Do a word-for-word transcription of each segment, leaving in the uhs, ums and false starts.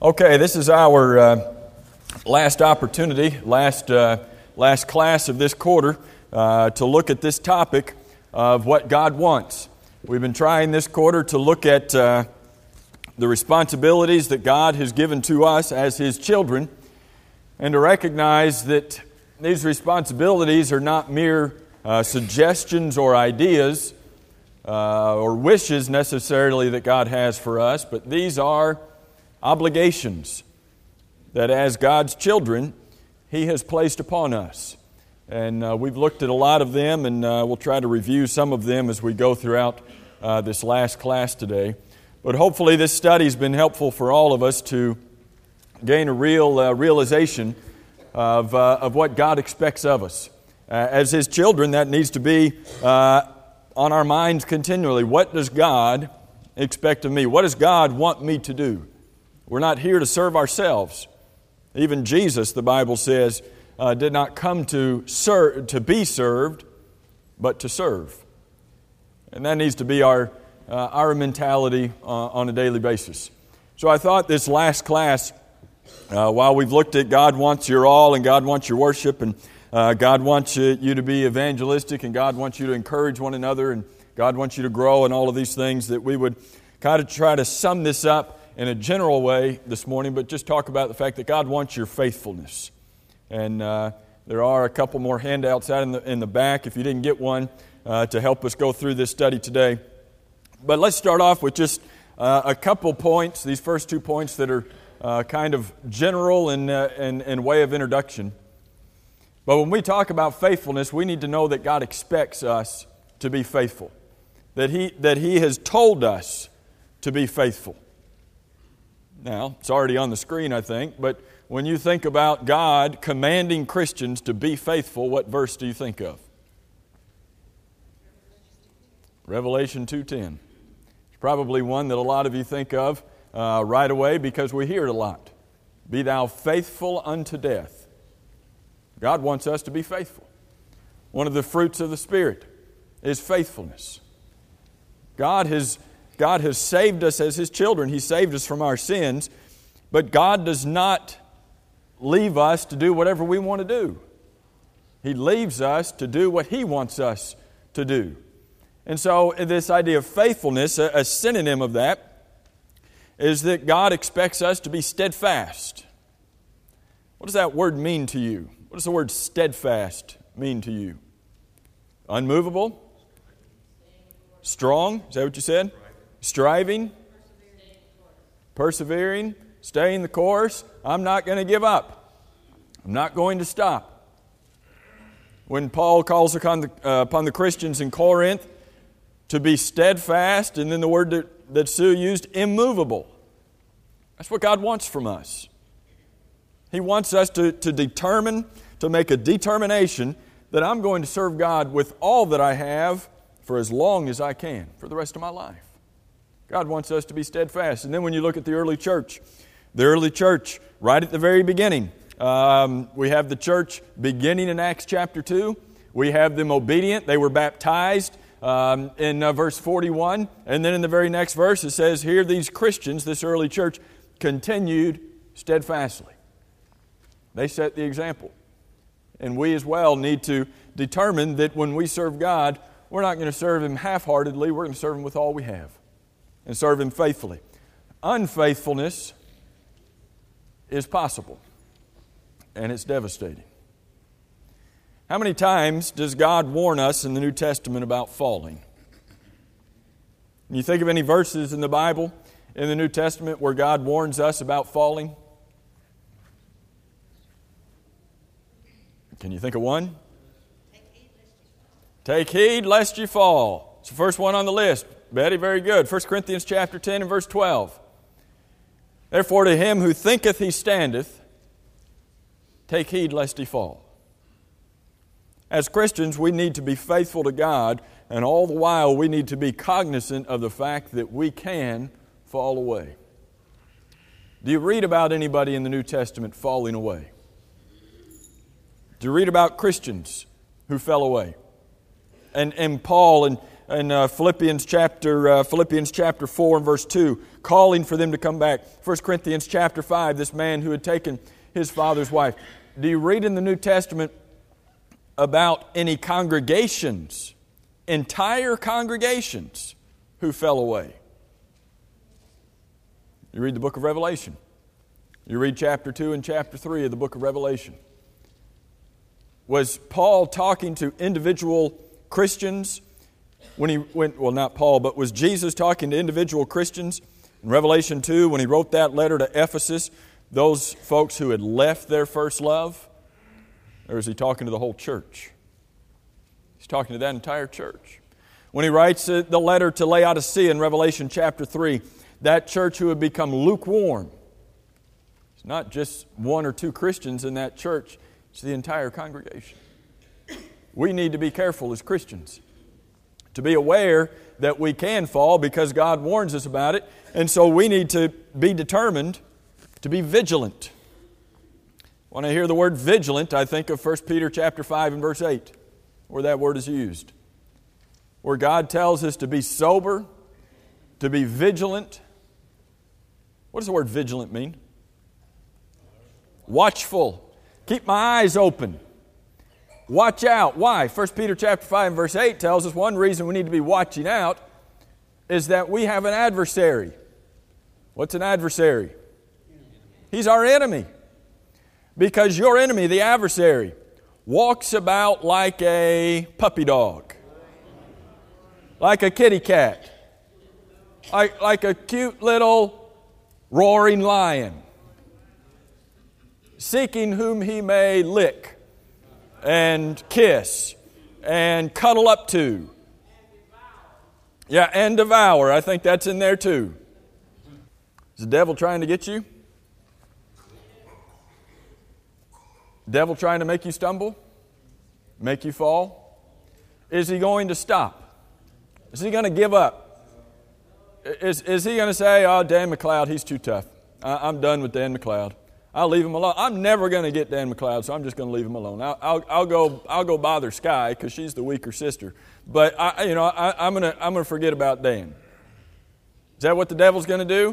Okay, this is our uh, last opportunity, last uh, last class of this quarter uh, to look at this topic of what God wants. We've been trying this quarter to look at uh, the responsibilities that God has given to us as His children, and to recognize that these responsibilities are not mere uh, suggestions or ideas uh, or wishes necessarily that God has for us, but these are obligations that as God's children, He has placed upon us. And uh, we've looked at a lot of them, and uh, we'll try to review some of them as we go throughout uh, this last class today. But hopefully this study's been helpful for all of us to gain a real uh, realization of, uh, of what God expects of us. Uh, as His children, that needs to be uh, on our minds continually. What does God expect of me? What does God want me to do? We're not here to serve ourselves. Even Jesus, the Bible says, uh, did not come to serve, to be served, but to serve. And that needs to be our uh, our mentality uh, on a daily basis. So I thought this last class, uh, while we've looked at God wants your all and God wants your worship, and uh, God wants you, you to be evangelistic, and God wants you to encourage one another, and God wants you to grow, and all of these things, that we would kind of try to sum this up in a general way this morning, but just talk about the fact that God wants your faithfulness. And uh, there are a couple more handouts out in the, in the back if you didn't get one uh, to help us go through this study today. But let's start off with just uh, a couple points, these first two points that are uh, kind of general in, uh, in, in way of introduction. But when we talk about faithfulness, we need to know that God expects us to be faithful, that He, that He has told us to be faithful. Now, it's already on the screen, I think, but when you think about God commanding Christians to be faithful, what verse do you think of? Revelation two ten. It's probably one that a lot of you think of uh, right away because we hear it a lot. Be thou faithful unto death. God wants us to be faithful. One of the fruits of the Spirit is faithfulness. God has God has saved us as His children. He saved us from our sins. But God does not leave us to do whatever we want to do. He leaves us to do what He wants us to do. And so this idea of faithfulness, a, a synonym of that, is that God expects us to be steadfast. What does that word mean to you? What does the word steadfast mean to you? Unmovable? Strong? Is that what you said? Striving, persevering, staying the course. I'm not going to give up. I'm not going to stop. When Paul calls upon the, uh, upon the Christians in Corinth to be steadfast, and then the word that, that Sue used, immovable. That's what God wants from us. He wants us to, to determine, to make a determination that I'm going to serve God with all that I have for as long as I can, for the rest of my life. God wants us to be steadfast. And then when you look at the early church, the early church, right at the very beginning, um, we have the church beginning in Acts chapter two. We have them obedient. They were baptized um, in uh, verse forty-one. And then in the very next verse it says, here these Christians, this early church, continued steadfastly. They set the example. And we as well need to determine that when we serve God, we're not going to serve Him half-heartedly. We're going to serve Him with all we have. And serve Him faithfully. Unfaithfulness is possible, and it's devastating. How many times does God warn us in the New Testament about falling? Can you think of any verses in the Bible, in the New Testament, where God warns us about falling? Can you think of one? Take heed lest you fall. It's the first one on the list. Betty, very good. First Corinthians chapter ten and verse twelve. Therefore to him who thinketh he standeth, take heed lest he fall. As Christians, we need to be faithful to God, and all the while we need to be cognizant of the fact that we can fall away. Do you read about anybody in the New Testament falling away? Do you read about Christians who fell away? And, and Paul and in uh, Philippians chapter uh, Philippians chapter four and verse two, calling for them to come back. First Corinthians chapter five, this man who had taken his father's wife. Do you read in the New Testament about any congregations, entire congregations, who fell away? You read the book of Revelation. You read chapter two and chapter three of the book of Revelation. Was Paul talking to individual Christians when he went, well, not Paul, but was Jesus talking to individual Christians in Revelation two when he wrote that letter to Ephesus, those folks who had left their first love? Or is he talking to the whole church? He's talking to that entire church. When he writes the letter to Laodicea in Revelation chapter three, that church who had become lukewarm, it's not just one or two Christians in that church, it's the entire congregation. We need to be careful as Christians, to be aware that we can fall because God warns us about it, and so we need to be determined to be vigilant. When I hear the word vigilant, I think of First Peter chapter five and verse eight, where that word is used, where God tells us to be sober, to be vigilant. What does the word vigilant mean? Watchful. Keep my eyes open. Watch out. Why? First Peter chapter five and verse eight tells us one reason we need to be watching out is that we have an adversary. What's an adversary? He's our enemy. Because your enemy, the adversary, walks about like a puppy dog, like a kitty cat, like, like a cute little roaring lion, seeking whom he may lick and kiss and cuddle up to. Yeah, and devour. I think that's in there too. Is the devil trying to get you? Devil trying to make you stumble? Make you fall? Is he going to stop? Is he going to give up? Is, is he going to say, oh, Dan McLeod, he's too tough. I, I'm done with Dan McLeod. I'll leave him alone. I'm never going to get Dan McLeod, so I'm just going to leave him alone. I'll, I'll, I'll go. I'll go bother Sky because she's the weaker sister. But I, you know, I, I'm going to. I'm going to forget about Dan. Is that what the devil's going to do?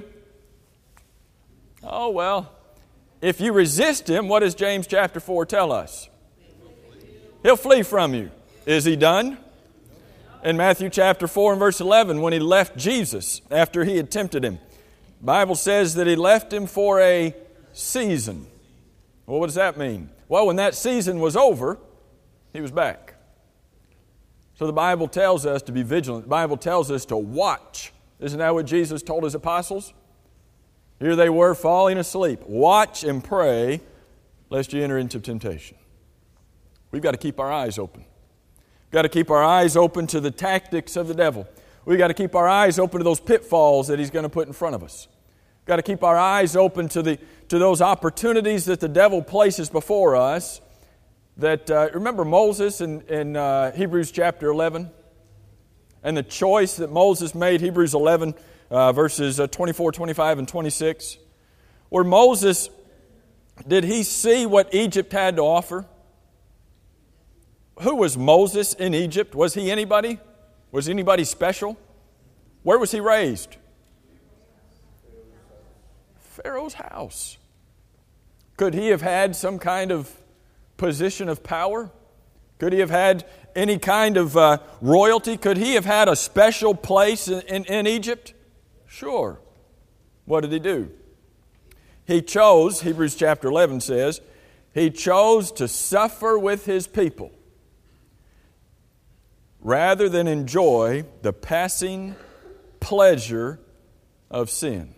Oh well. If you resist him, what does James chapter four tell us? He'll flee from you. Is he done? In Matthew chapter four and verse eleven, when he left Jesus after he had tempted him, the Bible says that he left him for a season. Well, what does that mean? Well, when that season was over, he was back. So the Bible tells us to be vigilant. The Bible tells us to watch. Isn't that what Jesus told his apostles? Here they were falling asleep. Watch and pray lest you enter into temptation. We've got to keep our eyes open. We've got to keep our eyes open to the tactics of the devil. We've got to keep our eyes open to those pitfalls that he's going to put in front of us. We've got to keep our eyes open to the to those opportunities that the devil places before us. That uh, remember Moses in, in uh, Hebrews chapter eleven? And the choice that Moses made, Hebrews eleven, uh, verses uh, twenty-four, twenty-five, and twenty-six. Where Moses, did he see what Egypt had to offer? Who was Moses in Egypt? Was he anybody? Was anybody special? Where was he raised? Pharaoh's house. Could he have had some kind of position of power? Could he have had any kind of uh, royalty? Could he have had a special place in, in, in Egypt? Sure. What did he do? He chose, Hebrews chapter eleven says, he chose to suffer with his people rather than enjoy the passing pleasure of sin.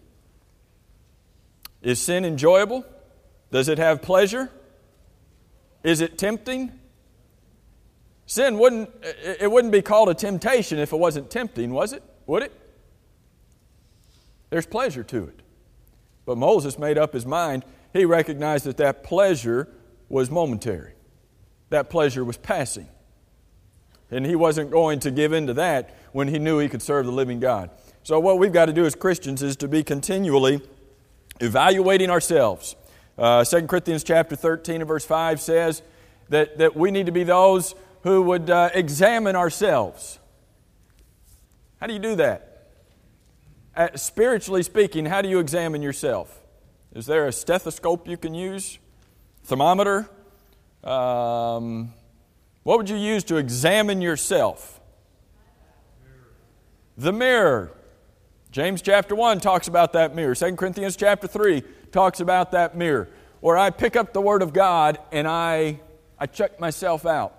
Is sin enjoyable? Does it have pleasure? Is it tempting? Sin wouldn't, it wouldn't be called a temptation if it wasn't tempting, was it? Would it? There's pleasure to it. But Moses made up his mind. He recognized that that pleasure was momentary. That pleasure was passing. And he wasn't going to give in to that when he knew he could serve the living God. So what we've got to do as Christians is to be continually evaluating ourselves. Uh, Second Corinthians chapter thirteen and verse five says that, that we need to be those who would uh, examine ourselves. How do you do that? Uh, spiritually speaking, how do you examine yourself? Is there a stethoscope you can use? Thermometer? Um, what would you use to examine yourself? The mirror. James chapter one talks about that mirror. Second Corinthians chapter three talks about that mirror. Where I pick up the Word of God and I, I check myself out.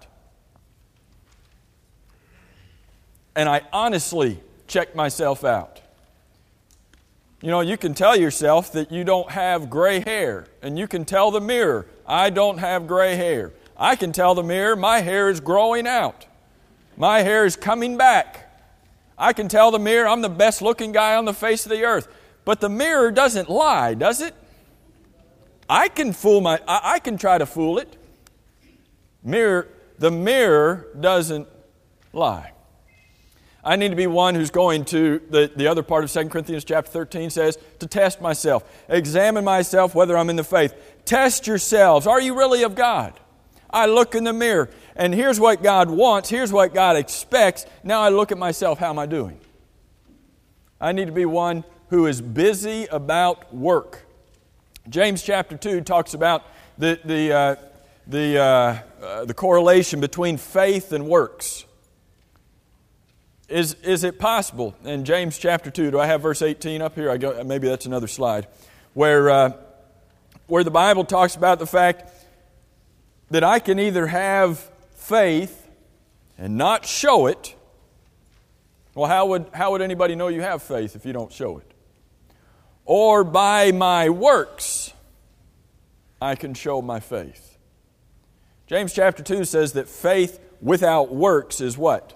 And I honestly check myself out. You know, you can tell yourself that you don't have gray hair. And you can tell the mirror, I don't have gray hair. I can tell the mirror, my hair is growing out. My hair is coming back. I can tell the mirror, I'm the best looking guy on the face of the earth. But the mirror doesn't lie, does it? I can fool my, I, I can try to fool it. Mirror, the mirror doesn't lie. I need to be one who's going to, the, the other part of Second Corinthians chapter thirteen says, to test myself. Examine myself whether I'm in the faith. Test yourselves. Are you really of God? I look in the mirror, and here's what God wants. Here's what God expects. Now I look at myself. How am I doing? I need to be one who is busy about work. James chapter two talks about the, the, uh, the, uh, uh, the correlation between faith and works. Is, is it possible in James chapter two, do I have verse eighteen up here? I go, maybe that's another slide, where, uh, where the Bible talks about the fact that I can either have faith and not show it. Well, how would, how would anybody know you have faith if you don't show it? Or by my works, I can show my faith. James chapter two says that faith without works is what?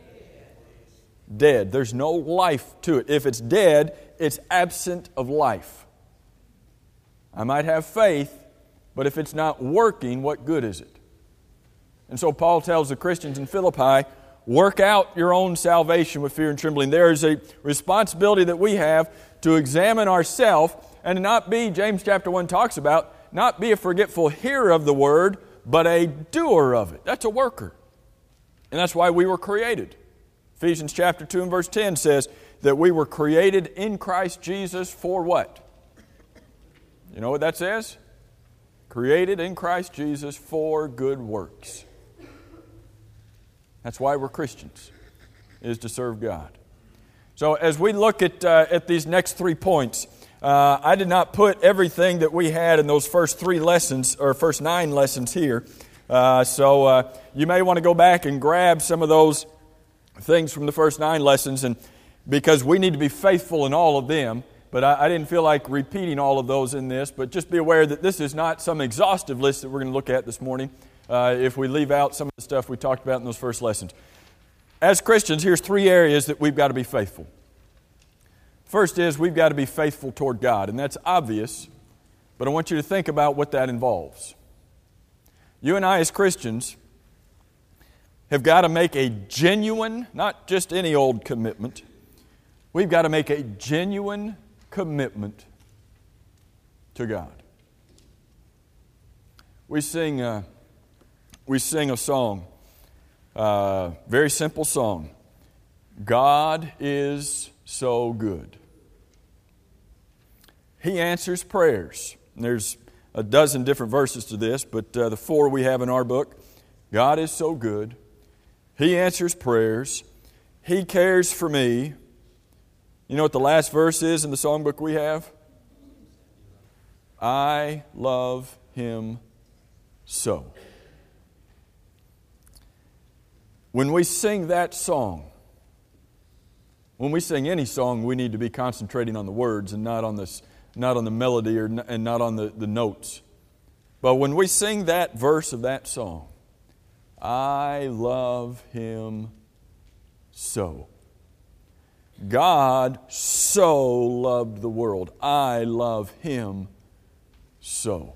Dead. There's no life to it. If it's dead, it's absent of life. I might have faith, but if it's not working, what good is it? And so Paul tells the Christians in Philippi, work out your own salvation with fear and trembling. There is a responsibility that we have to examine ourselves and not be, James chapter one talks about, not be a forgetful hearer of the word, but a doer of it. That's a worker. And that's why we were created. Ephesians chapter two and verse ten says that we were created in Christ Jesus for what? You know what that says? Created in Christ Jesus for good works. That's why we're Christians, is to serve God. So as we look at uh, at these next three points, uh, I did not put everything that we had in those first three lessons, or first nine lessons here. Uh, so uh, you may want to go back and grab some of those things from the first nine lessons, and because we need to be faithful in all of them. But I, I didn't feel like repeating all of those in this. But just be aware that this is not some exhaustive list that we're going to look at this morning. Uh, if we leave out some of the stuff we talked about in those first lessons. As Christians, here's three areas that we've got to be faithful. First is we've got to be faithful toward God, and that's obvious, but I want you to think about what that involves. You and I as Christians have got to make a genuine, not just any old commitment, we've got to make a genuine commitment to God. We sing... Uh, We sing a song, uh, very simple song. God is so good. He answers prayers. And there's a dozen different verses to this, but uh, the four we have in our book. God is so good. He answers prayers. He cares for me. You know what the last verse is in the songbook we have? I love Him so. When we sing that song, when we sing any song, we need to be concentrating on the words and not on this, not on the melody or, and not on the, the notes. But when we sing that verse of that song, I love Him so. God so loved the world. I love Him so.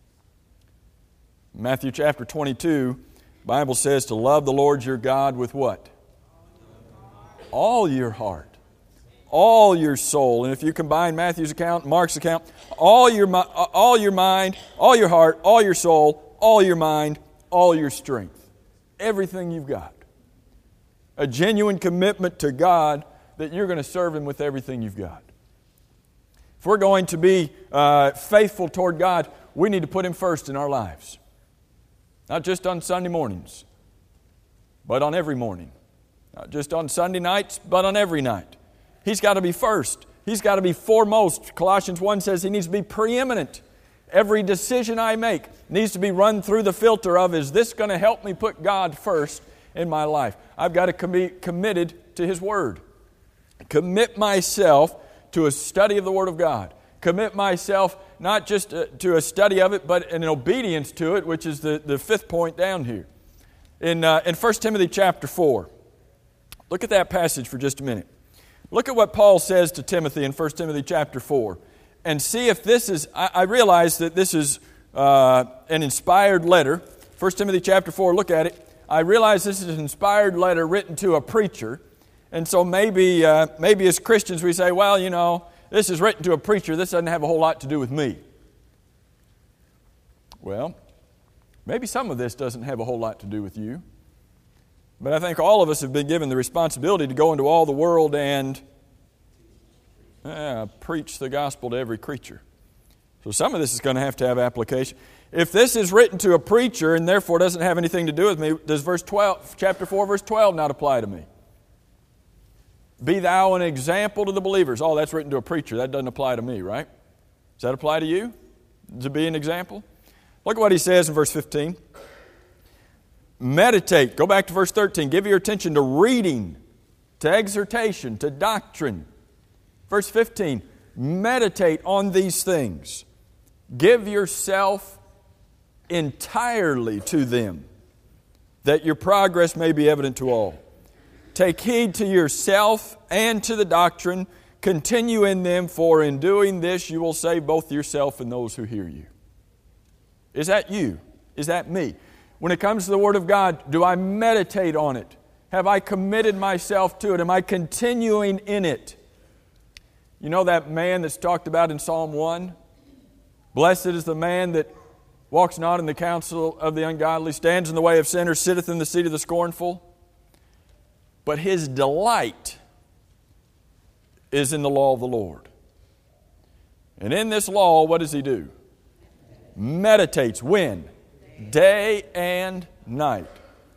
Matthew chapter twenty-two, the Bible says to love the Lord your God with what? All your heart. All your soul. And if you combine Matthew's account and Mark's account, all your, all your mind, all your heart, all your soul, all your mind, all your strength. Everything you've got. A genuine commitment to God that you're going to serve Him with everything you've got. If we're going to be uh, faithful toward God, we need to put Him first in our lives. Not just on Sunday mornings, but on every morning. Not just on Sunday nights, but on every night. He's got to be first. He's got to be foremost. Colossians one says He needs to be preeminent. Every decision I make needs to be run through the filter of, is this going to help me put God first in my life? I've got to be committed to His Word. Commit myself to a study of the Word of God. Commit myself not just to a study of it, but in obedience to it, which is the, the fifth point down here. In, uh, in First Timothy chapter four, look at that passage for just a minute. Look at what Paul says to Timothy in First Timothy chapter four. And see if this is, I, I realize that this is uh, an inspired letter. First Timothy chapter four, look at it. I realize this is an inspired letter written to a preacher. And so maybe, uh, maybe as Christians we say, well, you know, this is written to a preacher. This doesn't have a whole lot to do with me. Well, maybe some of this doesn't have a whole lot to do with you. But I think all of us have been given the responsibility to go into all the world and uh, preach the gospel to every creature. So some of this is going to have to have application. If this is written to a preacher and therefore doesn't have anything to do with me, does verse twelve, chapter four, verse twelve not apply to me? Be thou an example to the believers. Oh, that's written to a preacher. That doesn't apply to me, right? Does that apply to you? To be an example? Look at what he says in verse fifteen. Meditate. Go back to verse thirteen. Give your attention to reading, to exhortation, to doctrine. Verse fifteen. Meditate on these things. Give yourself entirely to them, that your progress may be evident to all. Take heed to yourself and to the doctrine. Continue in them, for in doing this you will save both yourself and those who hear you. Is that you? Is that me? When it comes to the Word of God, do I meditate on it? Have I committed myself to it? Am I continuing in it? You know that man that's talked about in Psalm one? Blessed is the man that walks not in the counsel of the ungodly, stands in the way of sinners, sitteth in the seat of the scornful. But his delight is in the law of the Lord. And in this law, what does he do? Meditates. When? Day and night.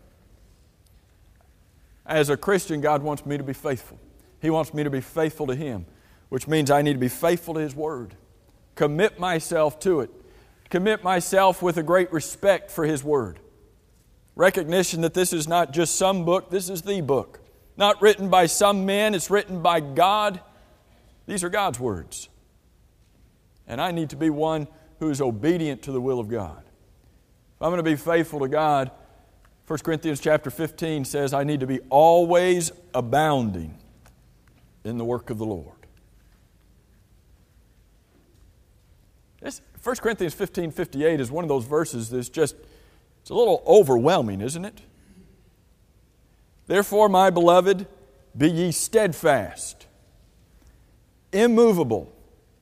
As a Christian, God wants me to be faithful. He wants me to be faithful to Him, which means I need to be faithful to His Word. Commit myself to it. Commit myself with a great respect for His Word. Recognition that this is not just some book, this is the book. Not written by some men, it's written by God. These are God's words. And I need to be one who is obedient to the will of God. If I'm going to be faithful to God, First Corinthians chapter fifteen says I need to be always abounding in the work of the Lord. This First Corinthians fifteen fifty-eight is one of those verses that's just, it's a little overwhelming, isn't it? Therefore, my beloved, be ye steadfast, immovable,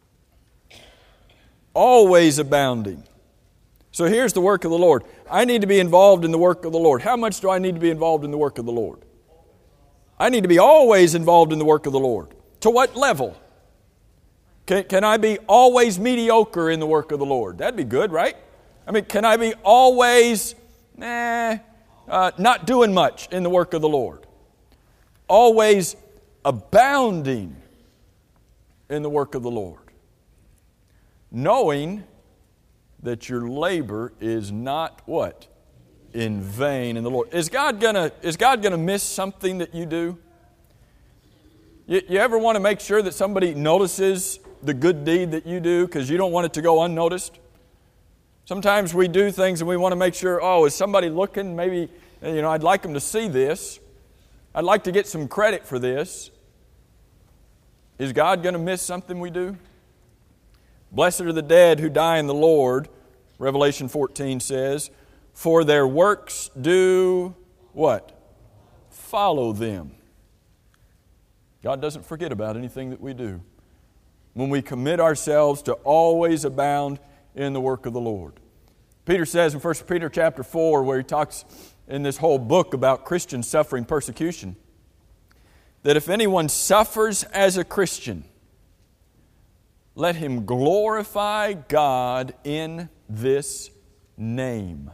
always abounding. So here's the work of the Lord. I need to be involved in the work of the Lord. How much do I need to be involved in the work of the Lord? I need to be always involved in the work of the Lord. To what level? Can, can I be always mediocre in the work of the Lord? That'd be good, right? I mean, can I be always, nah, uh, not doing much in the work of the Lord? Always abounding in the work of the Lord. Knowing that your labor is not what? In vain in the Lord. Is God gonna, is God gonna miss something that you do? You, you ever want to make sure that somebody notices the good deed that you do because you don't want it to go unnoticed? Sometimes we do things and we want to make sure, oh, is somebody looking? Maybe, you know, I'd like them to see this. I'd like to get some credit for this. Is God going to miss something we do? Blessed are the dead who die in the Lord, Revelation fourteen says, for their works do what? Follow them. God doesn't forget about anything that we do. When we commit ourselves to always abound in the work of the Lord. Peter says in First Peter chapter four, where he talks in this whole book about Christians suffering persecution, that if anyone suffers as a Christian, let him glorify God in this name.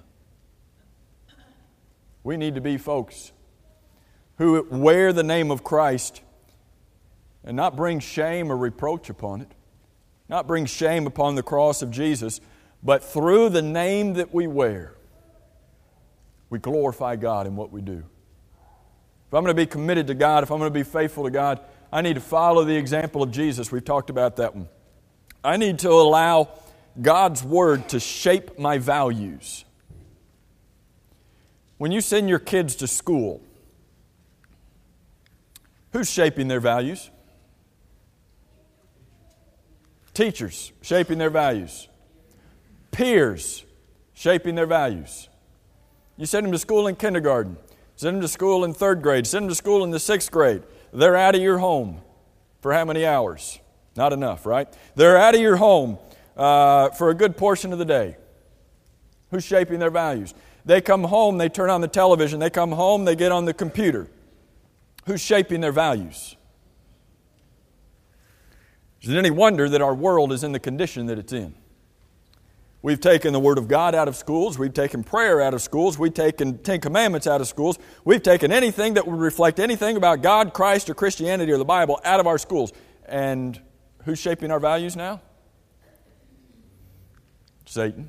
We need to be folks who wear the name of Christ and not bring shame or reproach upon it, not bring shame upon the cross of Jesus, but through the name that we wear, we glorify God in what we do. If I'm going to be committed to God, if I'm going to be faithful to God, I need to follow the example of Jesus. We've talked about that one. I need to allow God's Word to shape my values. When you send your kids to school, who's shaping their values? Teachers shaping their values. Peers shaping their values. You send them to school in kindergarten. Send them to school in third grade. Send them to school in the sixth grade. They're out of your home for how many hours? Not enough, right? They're out of your home uh, for a good portion of the day. Who's shaping their values? They come home, they turn on the television. They come home, they get on the computer. Who's shaping their values? Is it any wonder that our world is in the condition that it's in? We've taken the Word of God out of schools. We've taken prayer out of schools. We've taken Ten Commandments out of schools. We've taken anything that would reflect anything about God, Christ, or Christianity, or the Bible out of our schools. And who's shaping our values now? Satan.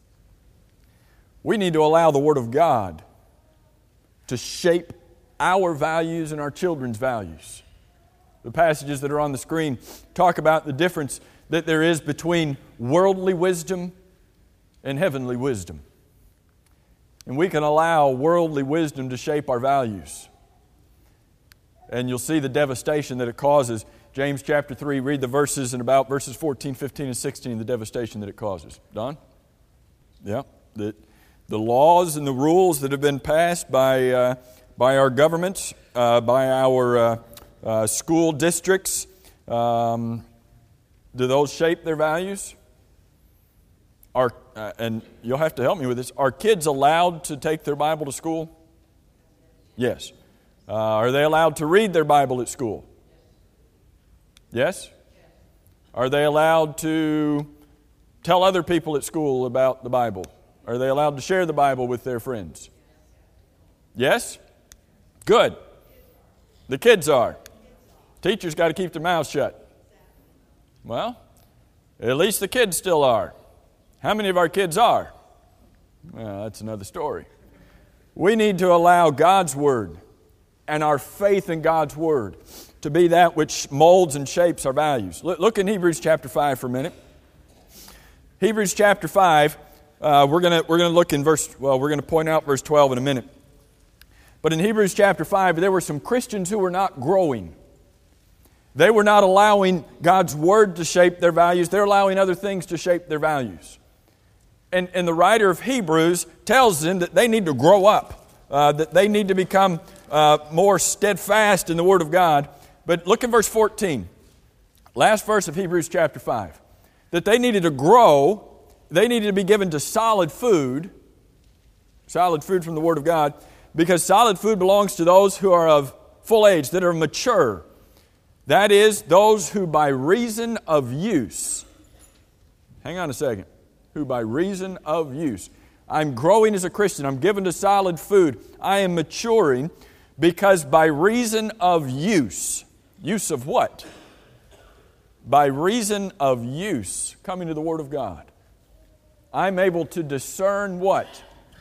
We need to allow the Word of God to shape our values and our children's values. The passages that are on the screen talk about the difference that there is between worldly wisdom and heavenly wisdom. And we can allow worldly wisdom to shape our values. And you'll see the devastation that it causes. James chapter three, read the verses and about verses fourteen, fifteen, and sixteen, the devastation that it causes. Don? Yeah. The, the laws and the rules that have been passed by, uh, by our governments, uh, by our uh, uh, school districts, um, do those shape their values? Are, uh, and you'll have to help me with this, are kids allowed to take their Bible to school? Yes. Uh, are they allowed to read their Bible at school? Yes? Are they allowed to tell other people at school about the Bible? Are they allowed to share the Bible with their friends? Yes? Good. The kids are. Teachers got to keep their mouths shut. Well, at least the kids still are. How many of our kids are? Well, that's another story. We need to allow God's Word and our faith in God's Word to be that which molds and shapes our values. Look in Hebrews chapter five for a minute. Hebrews chapter five, uh, we're going we're gonna look in verse, well, we're going to point out verse twelve in a minute. But in Hebrews chapter five, there were some Christians who were not growing. They were not allowing God's Word to shape their values. They're allowing other things to shape their values. And, and the writer of Hebrews tells them that they need to grow up, uh, that they need to become uh, more steadfast in the Word of God. But look at verse fourteen, last verse of Hebrews chapter five. That they needed to grow, they needed to be given to solid food, solid food from the Word of God, because solid food belongs to those who are of full age, that are mature. That is, those who by reason of use, hang on a second, who by reason of use, I'm growing as a Christian, I'm given to solid food, I am maturing because by reason of use, use of what? By reason of use, coming to the Word of God, I'm able to discern what?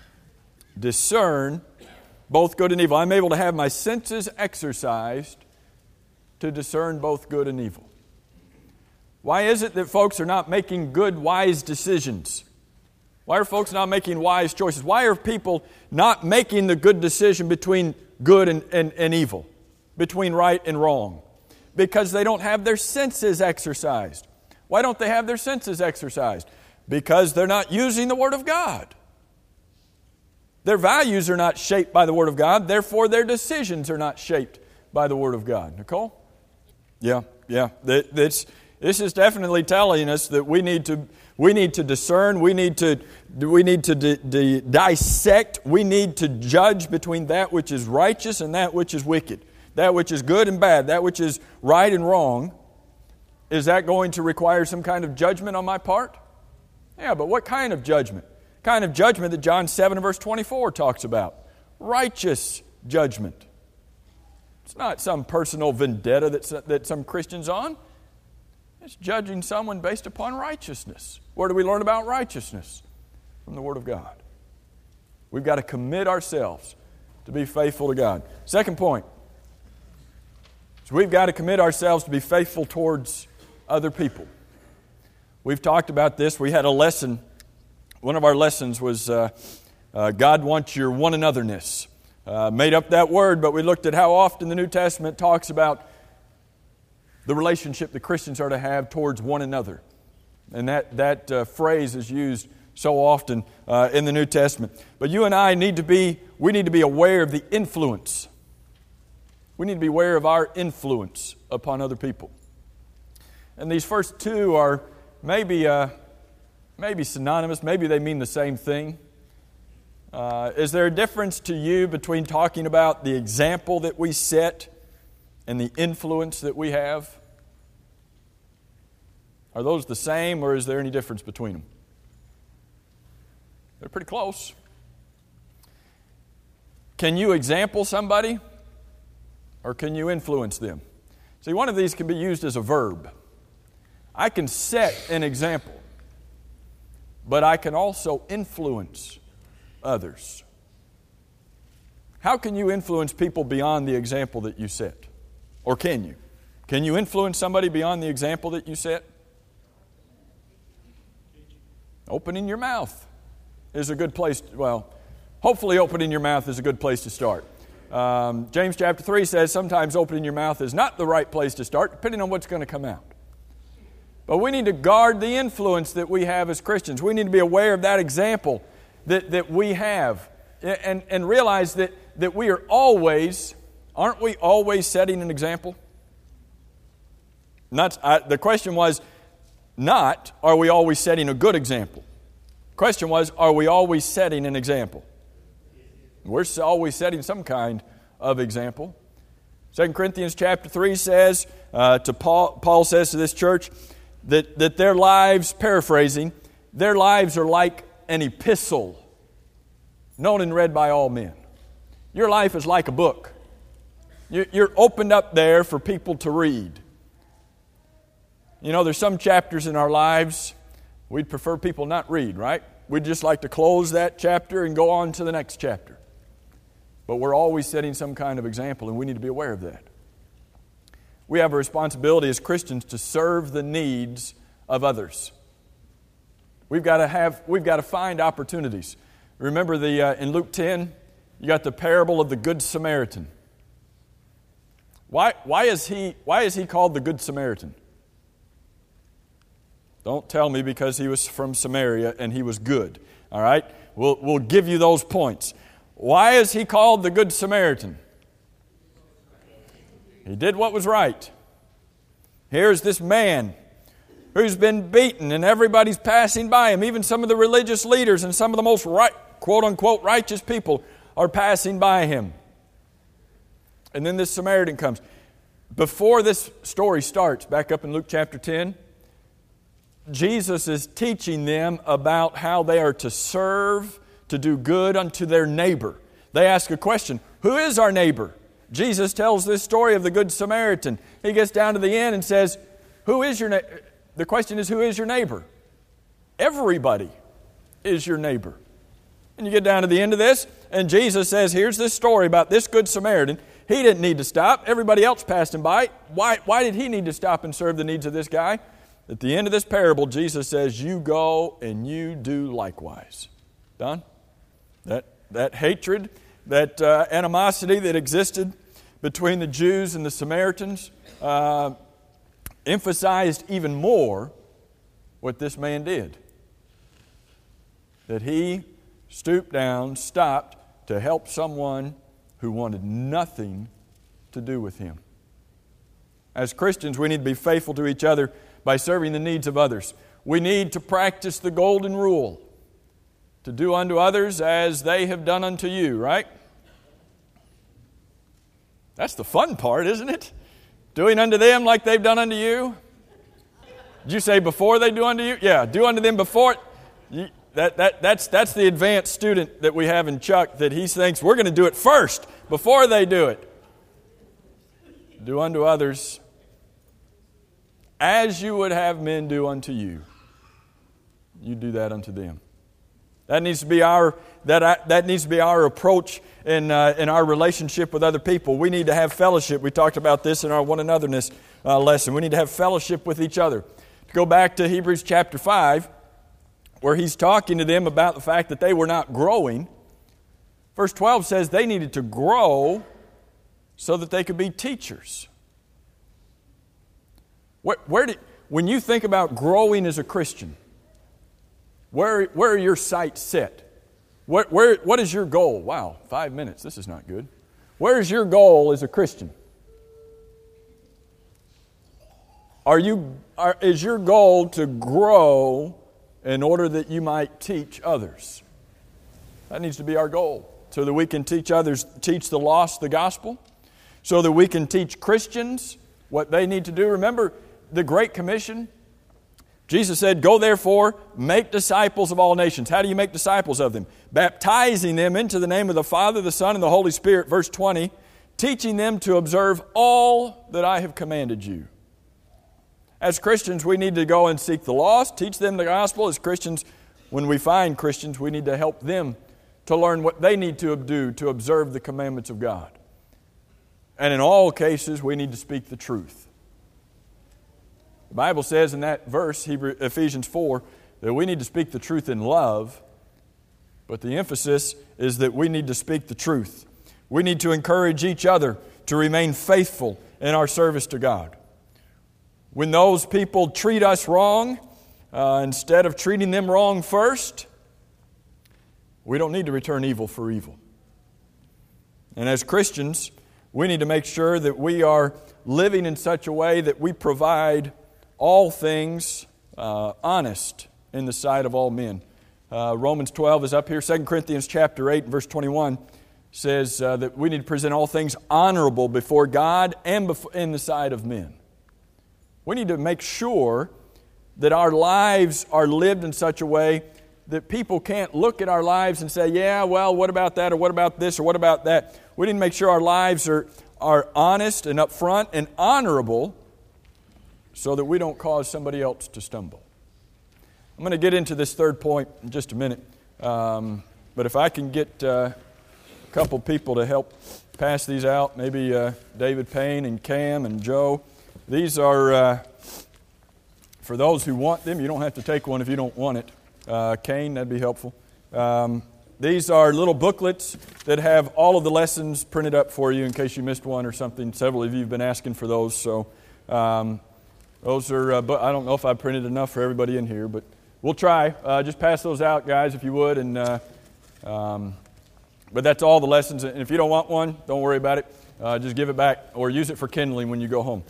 Discern both good and evil. I'm able to have my senses exercised to discern both good and evil. Why is it that folks are not making good, wise decisions? Why are folks not making wise choices? Why are people not making the good decision between good and, and, and evil, between right and wrong? Because they don't have their senses exercised. Why don't they have their senses exercised? Because they're not using the Word of God. Their values are not shaped by the Word of God, therefore their decisions are not shaped by the Word of God. Nicole? Yeah, yeah. This, this is definitely telling us that we need to we need to discern, we need to we need to di- di- dissect, we need to judge between that which is righteous and that which is wicked. that which is good and bad, that which is right and wrong, is that going to require some kind of judgment on my part? Yeah, but what kind of judgment? Kind of judgment that John seven and verse twenty-four talks about. Righteous judgment. It's not some personal vendetta that, that some Christian's on. It's judging someone based upon righteousness. Where do we learn about righteousness? From the Word of God. We've got to commit ourselves to be faithful to God. Second point. So we've got to commit ourselves to be faithful towards other people. We've talked about this. We had a lesson. One of our lessons was uh, uh, God wants your one anotherness. Uh, made up that word, but we looked at how often the New Testament talks about the relationship that Christians are to have towards one another. And that, that uh, phrase is used so often uh, in the New Testament. But you and I need to be, we need to be aware of the influence. We need to be aware of our influence upon other people. And these first two are maybe uh, maybe synonymous. Maybe they mean the same thing. Uh, is there a difference to you between talking about the example that we set and the influence that we have? Are those the same, or is there any difference between them? They're pretty close. Can you example somebody, or can you influence them? See, one of these can be used as a verb. I can set an example, but I can also influence others. How can you influence people beyond the example that you set? Or can you? Can you influence somebody beyond the example that you set? Opening your mouth is a good place, to, well, hopefully opening your mouth is a good place to start. Um, James chapter three says sometimes opening your mouth is not the right place to start, depending on what's going to come out. But we need to guard the influence that we have as Christians. We need to be aware of that example that, that we have and, and realize that, that we are always, aren't we always setting an example? Not, I, the question was not, are we always setting a good example? The question was, are we always setting an example? We're always setting some kind of example. Second Corinthians chapter three says, uh, to Paul, Paul says to this church, that, that their lives, paraphrasing, their lives are like an epistle, known and read by all men. Your life is like a book. You're opened up there for people to read. You know, there's some chapters in our lives we'd prefer people not read, right? We'd just like to close that chapter and go on to the next chapter. But we're always setting some kind of example, and we need to be aware of that. We have a responsibility as Christians to serve the needs of others. We've got to have, we've got to find opportunities. Remember the uh, in Luke ten, you got the parable of the Good Samaritan. Why, why is he, why is he called the Good Samaritan? Don't tell me because he was from Samaria and he was good. All right? We'll, we'll give you those points. Why is he called the Good Samaritan? He did what was right. Here's this man who's been beaten and everybody's passing by him. Even some of the religious leaders and some of the most right, quote-unquote righteous people are passing by him. And then this Samaritan comes. Before this story starts, back up in Luke chapter ten, Jesus is teaching them about how they are to serve, to do good unto their neighbor. They ask a question, who is our neighbor? Jesus tells this story of the Good Samaritan. He gets down to the end and says, who is your neighbor? The question is, who is your neighbor? Everybody is your neighbor. And you get down to the end of this, and Jesus says, here's this story about this Good Samaritan. He didn't need to stop. Everybody else passed him by. Why, why did he need to stop and serve the needs of this guy? At the end of this parable, Jesus says, you go and you do likewise. Done? That, that hatred, that uh, animosity that existed between the Jews and the Samaritans uh, emphasized even more what this man did. That he stooped down, stopped to help someone who wanted nothing to do with him. As Christians, we need to be faithful to each other by serving the needs of others. We need to practice the golden rule, to do unto others as they have done unto you, right? That's the fun part, isn't it? Doing unto them like they've done unto you. Did you say before they do unto you? Yeah, do unto them before. You, that, that, that's, that's the advanced student that we have in Chuck, that he thinks we're going to do it first before they do it. Do unto others as you would have men do unto you. You do that unto them. That needs to be our that that needs to be our approach in uh, in our relationship with other people. We need to have fellowship. We talked about this in our one anotherness uh, lesson. We need to have fellowship with each other. To go back to Hebrews chapter five, where he's talking to them about the fact that they were not growing. Verse twelve says they needed to grow so that they could be teachers. Where, where did, when you think about growing as a Christian, where, where are your sights set? Where, where, what is your goal? Wow, five minutes. This is not good. Where is your goal as a Christian? Are you, are, is your goal to grow in order that you might teach others? That needs to be our goal, so that we can teach others, teach the lost the gospel, so that we can teach Christians what they need to do. Remember the Great Commission? Jesus said, "Go therefore, make disciples of all nations." How do you make disciples of them? Baptizing them into the name of the Father, the Son, and the Holy Spirit. Verse twenty, teaching them to observe all that I have commanded you. As Christians, we need to go and seek the lost, teach them the gospel. As Christians, when we find Christians, we need to help them to learn what they need to do to observe the commandments of God. And in all cases, we need to speak the truth. The Bible says in that verse, Hebrew, Ephesians four, that we need to speak the truth in love, but the emphasis is that we need to speak the truth. We need to encourage each other to remain faithful in our service to God. When those people treat us wrong, uh, instead of treating them wrong first, we don't need to return evil for evil. And as Christians, we need to make sure that we are living in such a way that we provide all things uh, honest in the sight of all men. Uh, Romans twelve is up here. Second Corinthians chapter eight, verse twenty-one says uh, that we need to present all things honorable before God and before, in the sight of men. We need to make sure that our lives are lived in such a way that people can't look at our lives and say, yeah, well, what about that, or what about this, or what about that? We need to make sure our lives are, are honest and upfront and honorable, so that we don't cause somebody else to stumble. I'm going to get into this third point in just a minute. Um, but if I can get uh, a couple people to help pass these out, maybe uh, David Payne and Cam and Joe. These are, uh, for those who want them, you don't have to take one if you don't want it. Uh, Kane, that'd be helpful. Um, these are little booklets that have all of the lessons printed up for you in case you missed one or something. Several of you have been asking for those, so... Um, Those are, uh, but I don't know if I printed enough for everybody in here, but we'll try. Uh, just pass those out, guys, if you would. And uh, um, but that's all the lessons. And if you don't want one, don't worry about it. Uh, just give it back or use it for kindling when you go home.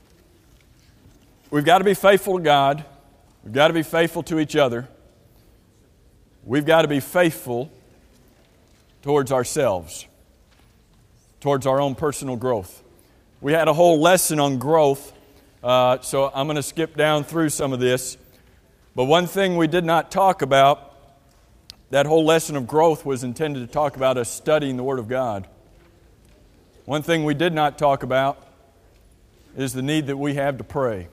We've got to be faithful to God. We've got to be faithful to each other. We've got to be faithful towards ourselves, towards our own personal growth. We had a whole lesson on growth. Uh, so I'm going to skip down through some of this. But one thing we did not talk about, that whole lesson of growth was intended to talk about us studying the Word of God. One thing we did not talk about is the need that we have to pray.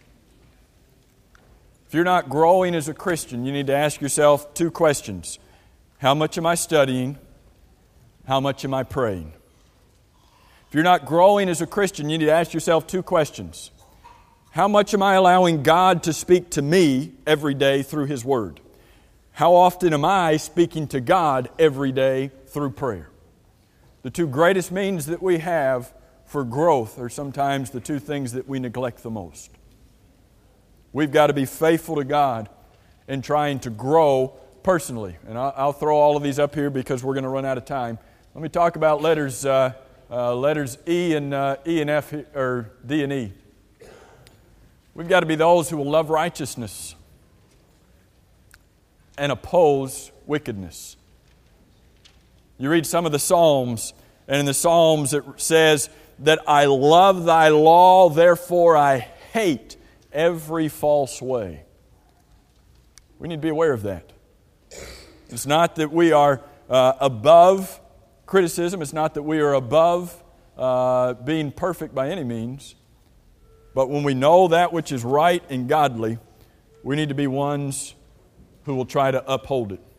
If you're not growing as a Christian, you need to ask yourself two questions. How much am I studying? How much am I praying? If you're not growing as a Christian, you need to ask yourself two questions. How much am I allowing God to speak to me every day through His Word? How often am I speaking to God every day through prayer? The two greatest means that we have for growth are sometimes the two things that we neglect the most. We've got to be faithful to God in trying to grow personally. And I'll throw all of these up here because we're going to run out of time. Let me talk about letters uh, uh, letters E and uh, E and F, or D and E. We've got to be those who will love righteousness and oppose wickedness. You read some of the Psalms, And in the Psalms it says that I love thy law, therefore I hate every false way. We need to be aware of that. It's not that we are uh, above criticism. It's not that we are above uh, being perfect by any means. But when we know that which is right and godly, we need to be ones who will try to uphold it.